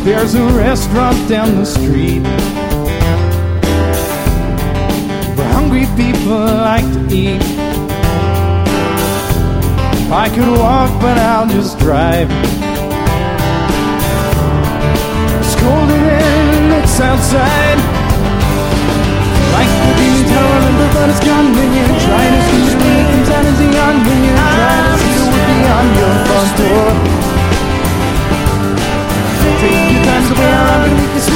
There's a restaurant down the street where hungry people like to eat. I could walk, but I'll just drive.